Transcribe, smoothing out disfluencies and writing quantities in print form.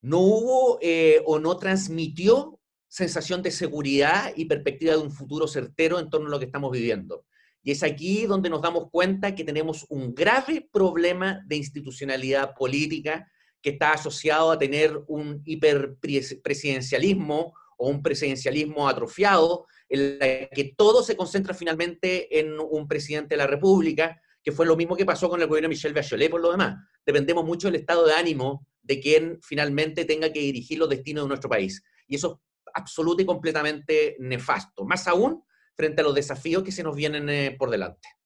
no hubo o no transmitió sensación de seguridad y perspectiva de un futuro certero en torno a lo que estamos viviendo. Y es aquí donde nos damos cuenta que tenemos un grave problema de institucionalidad política que está asociado a tener un hiperpresidencialismo o un presidencialismo atrofiado, en la que todo se concentra finalmente en un presidente de la República, que fue lo mismo que pasó con el gobierno de Michelle Bachelet por lo demás. Dependemos mucho del estado de ánimo de quien finalmente tenga que dirigir los destinos de nuestro país. Y eso es absoluto y completamente nefasto, más aún frente a los desafíos que se nos vienen por delante.